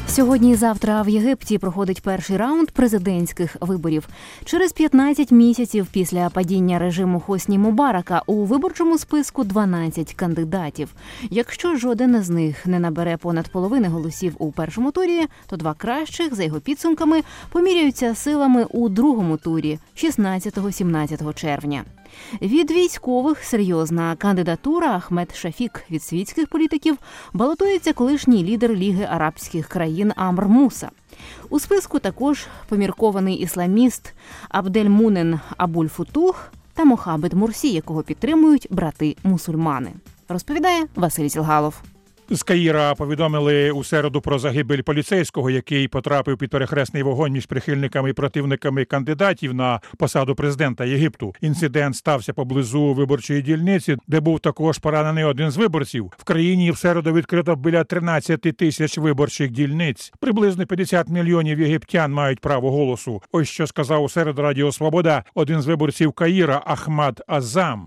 Сьогодні і завтра в Єгипті проходить перший раунд президентських виборів. Через 15 місяців після падіння режиму Хосні Мубарака у виборчому списку 12 кандидатів. Якщо жоден з них не набере понад половини голосів у першому турі, то два кращих, за його підсумками, поміряються силами у другому турі 16-17 червня. Від військових серйозна кандидатура. Ахмед Шафік. Від світських політиків балотується колишній лідер Ліги арабських країн Амр Муса. У списку також поміркований ісламіст Абдельмунен Абуль-Футух та Мохамед Мурсі, якого підтримують брати-мусульмани. Розповідає Василь Сілгалов. З Каїра повідомили у середу про загибель поліцейського, який потрапив під перехресний вогонь між прихильниками і противниками кандидатів на посаду президента Єгипту. Інцидент стався поблизу виборчої дільниці, де був також поранений один з виборців. В країні в середу відкрито біля 13 тисяч виборчих дільниць. Приблизно 50 мільйонів єгиптян мають право голосу. Ось що сказав у середу Радіо Свобода один з виборців Каїра Ахмад Азам.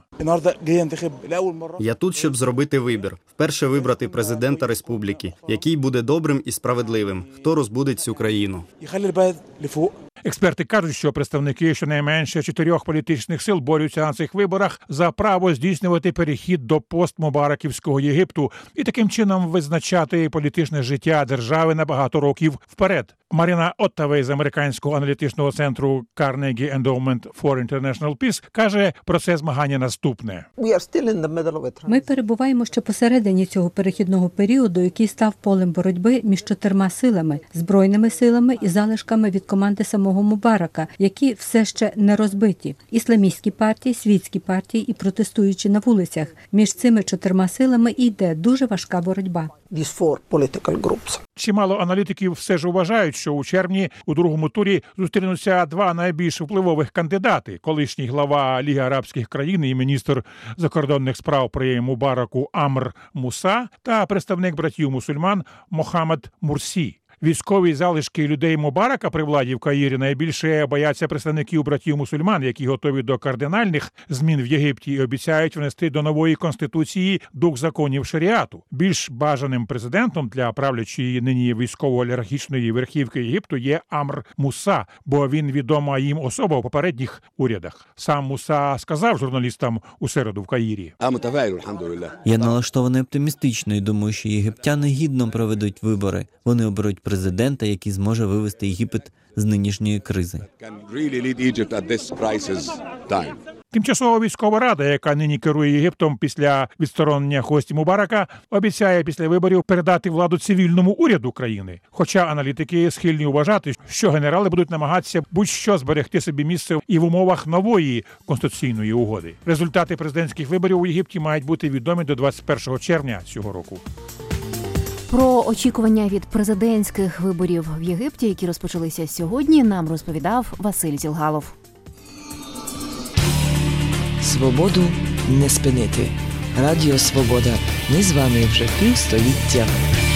Я тут, щоб зробити вибір. Вперше вибрати президента республіки, який буде добрим і справедливим, хто розбудить цю країну. Експерти кажуть, що представники щонайменше 4 політичних сил борються на цих виборах за право здійснювати перехід до постмубараківського Єгипту і таким чином визначати політичне життя держави на багато років вперед. Маріна Оттавей з американського аналітичного центру Carnegie Endowment for International Peace каже про це змагання наступне. Ми перебуваємо ще посередині цього перехідного періоду, який став полем боротьби між 4 силами – збройними силами і залишками від команди самого Мубарака, які все ще не розбиті. Ісламістські партії, світські партії і протестуючі на вулицях. Між цими 4 силами і йде дуже важка боротьба. Чимало аналітиків все ж вважають, що у червні у другому турі зустрінуться 2 найбільш впливових кандидати – колишній глава Ліги арабських країн і міністр закордонних справ при Мубараку Амр Муса та представник братів-мусульман Мохамед Мурсі. Військові залишки людей Мубарака при владі в Каїрі найбільше бояться представників братів-мусульман, які готові до кардинальних змін в Єгипті і обіцяють внести до нової конституції дух законів шаріату. Більш бажаним президентом для правлячої нині військово-олігархічної верхівки Єгипту є Амр Муса, бо він відома їм особа у попередніх урядах. Сам Муса сказав журналістам у середу в Каїрі. Я налаштований оптимістично і думаю, що єгиптяни гідно проведуть вибори. Вони оберуть президента, який зможе вивести Єгипет з нинішньої кризи. Тимчасова військова рада, яка нині керує Єгиптом після відсторонення Хосні Мубарака, обіцяє після виборів передати владу цивільному уряду країни. Хоча аналітики схильні вважати, що генерали будуть намагатися будь-що зберегти собі місце і в умовах нової конституційної угоди. Результати президентських виборів у Єгипті мають бути відомі до 21 червня цього року. Про очікування від президентських виборів в Єгипті, які розпочалися сьогодні, нам розповідав Василь Сілгалов. Свободу не спинити. Радіо Свобода. Ми з вами вже півстоліття.